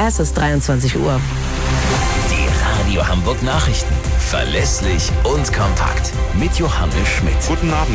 Es ist 23 Uhr. Die Radio Hamburg Nachrichten. Verlässlich und kompakt. Mit Johannes Schmidt. Guten Abend.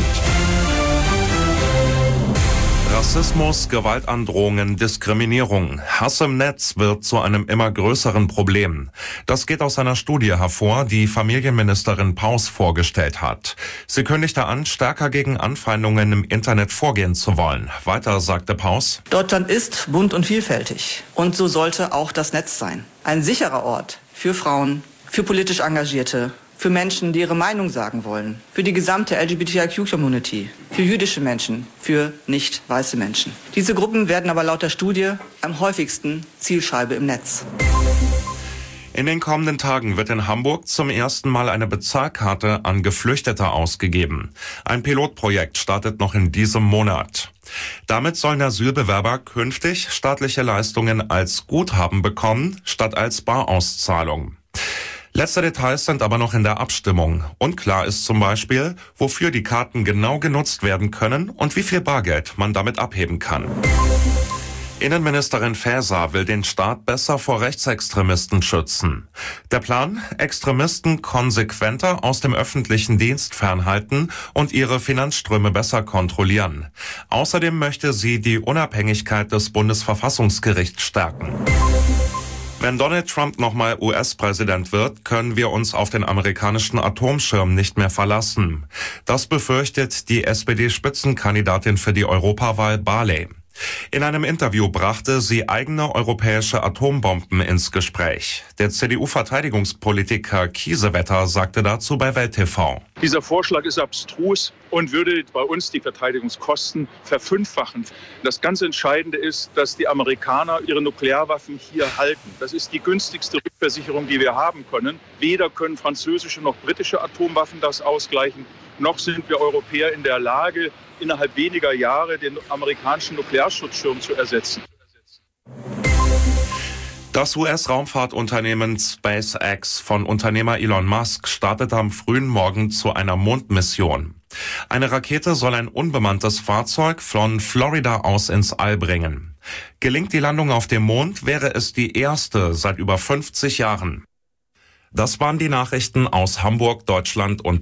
Rassismus, Gewaltandrohungen, Diskriminierung. Hass im Netz wird zu einem immer größeren Problem. Das geht aus einer Studie hervor, die Familienministerin Paus vorgestellt hat. Sie kündigte an, stärker gegen Anfeindungen im Internet vorgehen zu wollen. Weiter sagte Paus: Deutschland ist bunt und vielfältig. Und so sollte auch das Netz sein. Ein sicherer Ort für Frauen, für politisch Engagierte, für Menschen, die ihre Meinung sagen wollen, für die gesamte LGBTIQ-Community, für jüdische Menschen, für nicht weiße Menschen. Diese Gruppen werden aber laut der Studie am häufigsten Zielscheibe im Netz. In den kommenden Tagen wird in Hamburg zum ersten Mal eine Bezahlkarte an Geflüchtete ausgegeben. Ein Pilotprojekt startet noch in diesem Monat. Damit sollen Asylbewerber künftig staatliche Leistungen als Guthaben bekommen, statt als Barauszahlung. Letzte Details sind aber noch in der Abstimmung. Unklar ist zum Beispiel, wofür die Karten genau genutzt werden können und wie viel Bargeld man damit abheben kann. Innenministerin Faeser will den Staat besser vor Rechtsextremisten schützen. Der Plan: Extremisten konsequenter aus dem öffentlichen Dienst fernhalten und ihre Finanzströme besser kontrollieren. Außerdem möchte sie die Unabhängigkeit des Bundesverfassungsgerichts stärken. Wenn Donald Trump nochmal US-Präsident wird, können wir uns auf den amerikanischen Atomschirm nicht mehr verlassen. Das befürchtet die SPD-Spitzenkandidatin für die Europawahl Barley. In einem Interview brachte sie eigene europäische Atombomben ins Gespräch. Der CDU-Verteidigungspolitiker Kiesewetter sagte dazu bei Welt TV: Dieser Vorschlag ist abstrus und würde bei uns die Verteidigungskosten verfünffachen. Das ganz Entscheidende ist, dass die Amerikaner ihre Nuklearwaffen hier halten. Das ist die günstigste Rückversicherung, die wir haben können. Weder können französische noch britische Atomwaffen das ausgleichen, noch sind wir Europäer in der Lage, innerhalb weniger Jahre den amerikanischen Nuklearschutzschirm zu ersetzen. Das US-Raumfahrtunternehmen SpaceX von Unternehmer Elon Musk startet am frühen Morgen zu einer Mondmission. Eine Rakete soll ein unbemanntes Fahrzeug von Florida aus ins All bringen. Gelingt die Landung auf dem Mond, wäre es die erste seit über 50 Jahren. Das waren die Nachrichten aus Hamburg, Deutschland und